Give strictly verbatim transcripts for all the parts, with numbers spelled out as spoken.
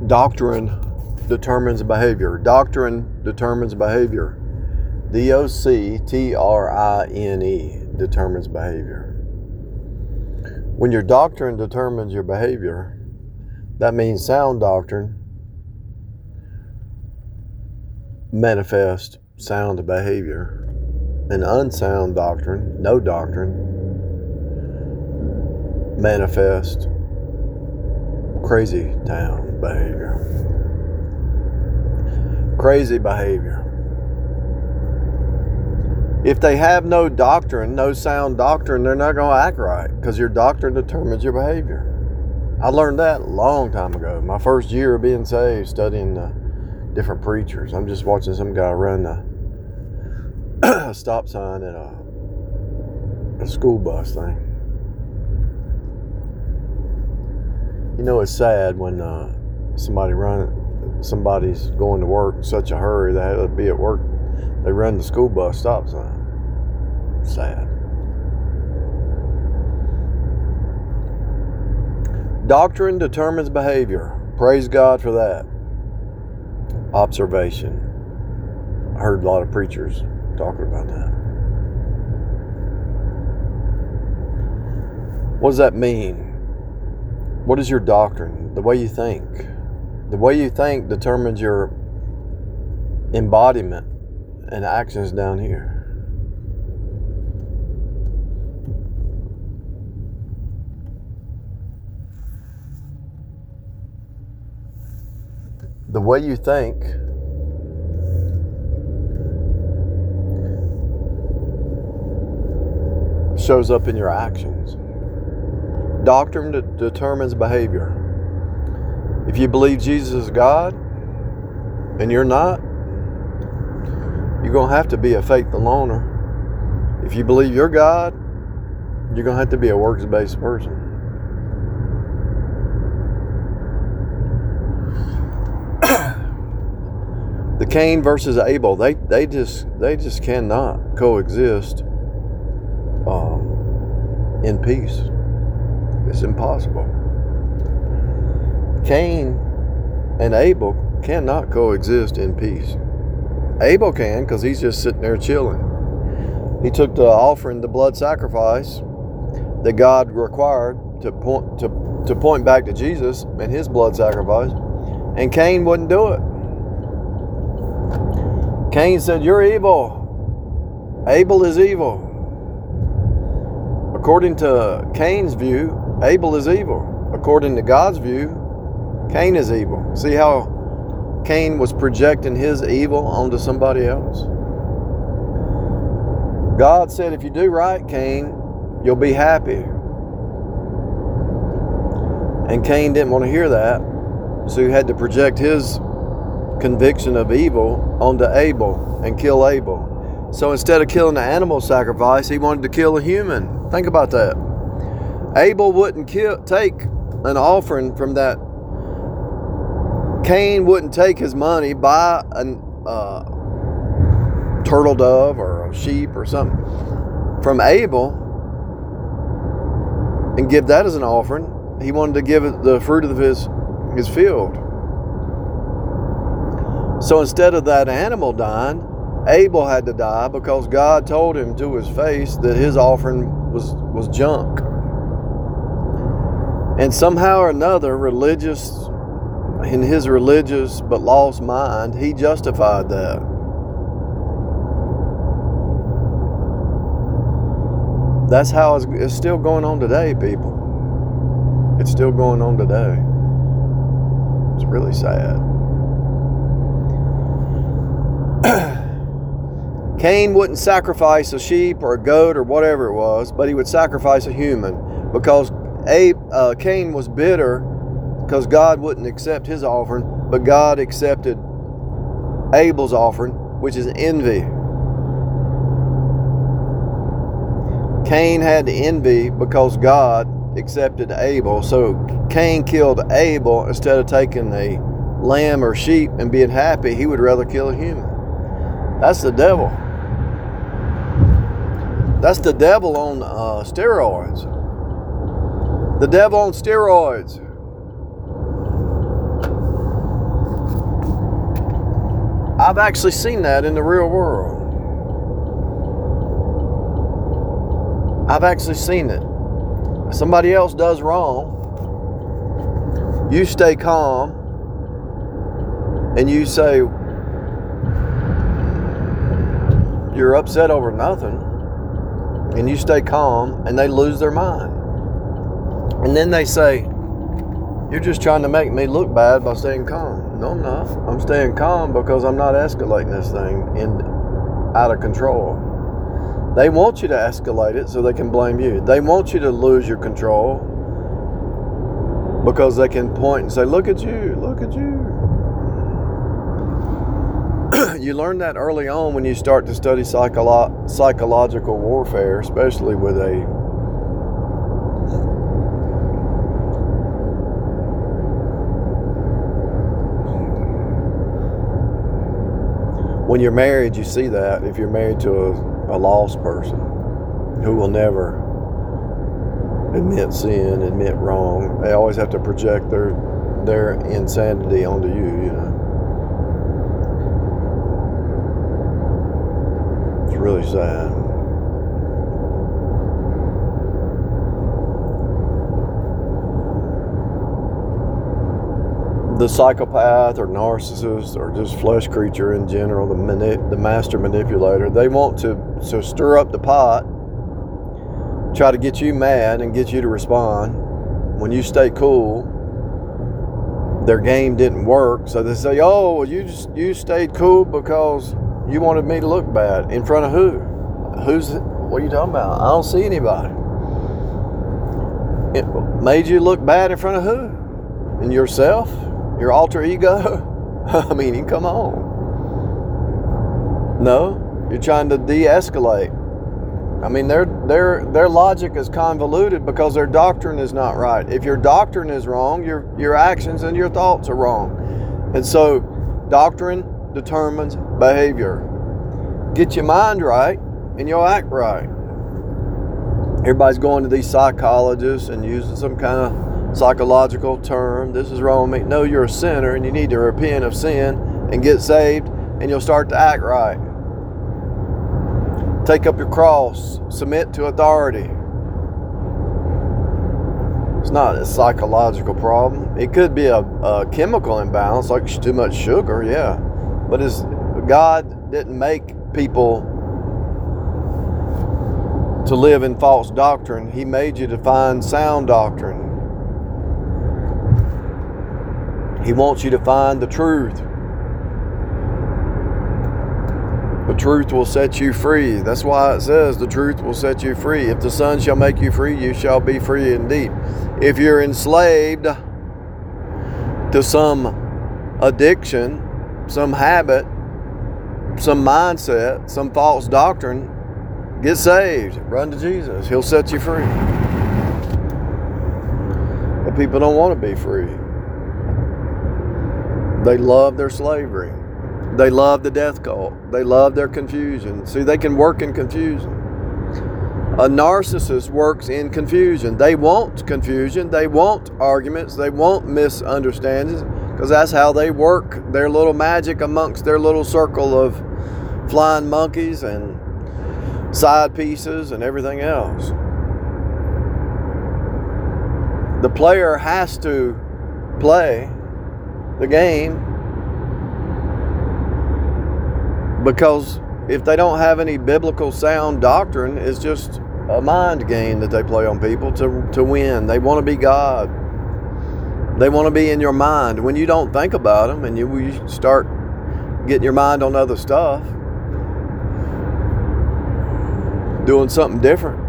Doctrine determines behavior. Doctrine determines behavior. D O C T R I N E determines behavior. When your doctrine determines your behavior, that means sound doctrine manifests sound behavior, and unsound doctrine, no doctrine, manifests crazy town behavior. Crazy behavior. If they have no doctrine, no sound doctrine, they're not going to act right, because your doctrine determines your behavior. I learned that a long time ago. My first year of being saved, studying uh, different preachers. I'm just watching some guy run a, a stop sign at a, a school bus thing. You know, it's sad when uh, somebody run, somebody's going to work in such a hurry they have to be at work. They run the school bus stop sign. Sad. Doctrine determines behavior. Praise God for that. Observation. I heard a lot of preachers talking about that. What does that mean? What is your doctrine? The way you think. The way you think determines your embodiment and actions down here. The way you think shows up in your actions. Doctrine de- determines behavior. If you believe Jesus is God and you're not, you're going to have to be a faith aloner. If you believe you're God, you're going to have to be a works-based person. The Cain versus Abel, they they just they just cannot coexist um, in peace. It's impossible. Cain and Abel cannot coexist in peace. Abel can, because he's just sitting there chilling. He took the offering, the blood sacrifice that God required to point to, to point back to Jesus and his blood sacrifice, and Cain wouldn't do it. Cain said, "You're evil. Abel is evil." According to Cain's view, Abel is evil. According to God's view, Cain is evil. See how Cain was projecting his evil onto somebody else? God said, if you do right, Cain, you'll be happy. And Cain didn't want to hear that, so he had to project his conviction of evil onto Abel and kill Abel. So instead of killing the animal sacrifice, he wanted to kill a human. Think about that. Abel wouldn't kill, take an offering from that. Cain wouldn't take his money, buy a uh, turtle dove or a sheep or something from Abel and give that as an offering. He wanted to give it the fruit of his, his field. So instead of that animal dying, Abel had to die because God told him to his face that his offering was, was junk. And somehow or another, religious, in his religious but lost mind, he justified that. That's how it's, it's still going on today, people. It's still going on today. It's really sad. Cain wouldn't sacrifice a sheep or a goat or whatever it was, but he would sacrifice a human because Abe, uh, Cain was bitter because God wouldn't accept his offering, but God accepted Abel's offering, which is envy. Cain had to envy because God accepted Abel, so Cain killed Abel instead of taking a lamb or sheep and being happy. He would rather kill a human. That's the devil. That's the devil on uh, steroids. The devil on steroids. I've actually seen that in the real world. I've actually seen it. If somebody else does wrong, you stay calm and you say you're upset over nothing, and you stay calm, and they lose their mind. And then they say, you're just trying to make me look bad by staying calm. No, I'm not. I'm staying calm because I'm not escalating this thing in out of control. They want you to escalate it so they can blame you. They want you to lose your control because they can point and say, look at you, look at you. You learn that early on when you start to study psycholo- psychological warfare, especially with a when you're married, you see that. If you're married to a, a lost person who will never admit sin, admit wrong, they always have to project their their insanity onto you, you know. It's really sad. The psychopath or narcissist or just flesh creature in general, the mani- the master manipulator, they want to, to stir up the pot, try to get you mad and get you to respond. When you stay cool, their game didn't work, so they say, oh, well, you just you stayed cool because you wanted me to look bad. In front of who? Who's, what are you talking about? I don't see anybody. It made you look bad in front of who? In yourself? Your alter ego? I mean, come on. No, you're trying to de-escalate. I mean, their their their logic is convoluted because their doctrine is not right. If your doctrine is wrong, your your actions and your thoughts are wrong. And so, doctrine determines behavior. Get your mind right, and you'll act right. Everybody's going to these psychologists and using some kind of psychological term. This is wrong with me. No, you're a sinner and you need to repent of sin and get saved, and you'll start to act right. Take up your cross, submit to authority. It's not a psychological problem. It could be a, a chemical imbalance, like too much sugar, yeah. But it's, God didn't make people to live in false doctrine. He made you to find sound doctrine. He wants you to find the truth. The truth will set you free. That's why it says the truth will set you free. If the Son shall make you free, you shall be free indeed. If you're enslaved to some addiction, some habit, some mindset, some false doctrine, get saved. Run to Jesus. He'll set you free. But people don't want to be free. They love their slavery. They love the death cult. They love their confusion. See, they can work in confusion. A narcissist works in confusion. They want confusion. They want arguments. They want misunderstandings, because that's how they work their little magic amongst their little circle of flying monkeys and side pieces and everything else. The player has to play the game, because if they don't have any biblical sound doctrine, it's just a mind game that they play on people to, to win. They want to be God. They want to be in your mind. When you don't think about them and you, you start getting your mind on other stuff, doing something different,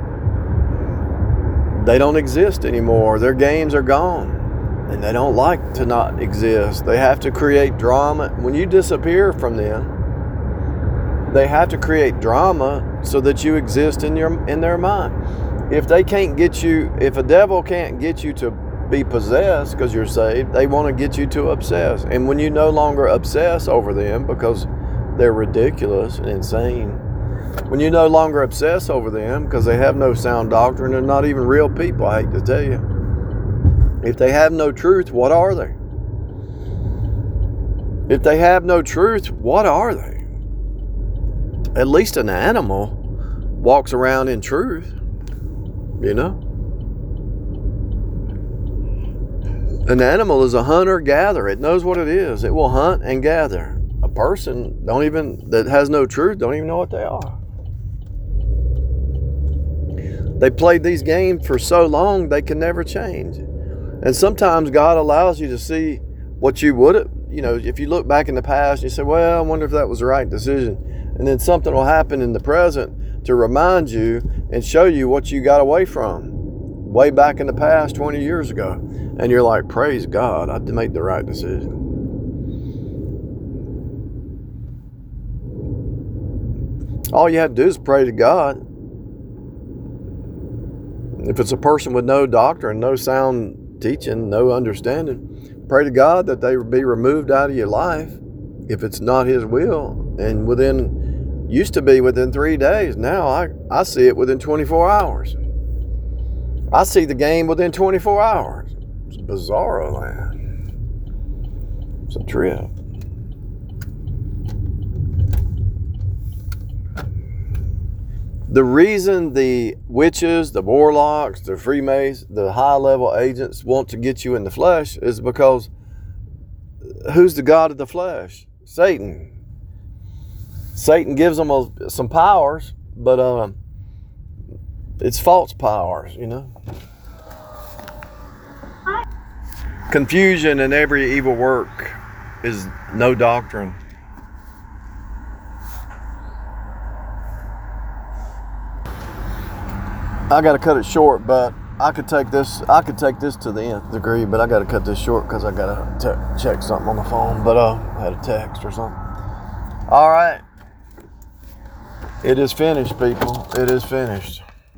they don't exist anymore. Their games are gone. And they don't like to not exist. They have to create drama. When you disappear from them, they have to create drama so that you exist in your in their mind. If they can't get you, if a devil can't get you to be possessed because you're saved, they want to get you to obsess. And when you no longer obsess over them because they're ridiculous and insane, when you no longer obsess over them because they have no sound doctrine, they're not even real people, I hate to tell you. If they have no truth, what are they? If they have no truth, what are they? At least an animal walks around in truth, you know? An animal is a hunter-gatherer. It knows what it is. It will hunt and gather. A person don't even that has no truth don't even know what they are. They played these games for so long they can never change. And sometimes God allows you to see what you would have, you know, if you look back in the past and you say, well, I wonder if that was the right decision. And then something will happen in the present to remind you and show you what you got away from way back in the past twenty years ago. And you're like, praise God, I made the right decision. All you have to do is pray to God. If it's a person with no doctrine, no sound teaching, no understanding, pray to God that they be removed out of your life if it's not His will. And within, used to be within three days. Now I, I see it within twenty-four hours. I see the game within twenty-four hours. It's bizarro land. It's a trip. The reason the witches, the warlocks, the Freemasons, the high-level agents want to get you in the flesh is because who's the god of the flesh? Satan. Satan gives them a, some powers, but um, it's false powers, you know. Confusion in every evil work is no doctrine. I got to cut it short, but I could take this. I could take this to the nth degree, but I got to cut this short because I got to check something on the phone. But uh, I had a text or something. All right, it is finished, people. It is finished.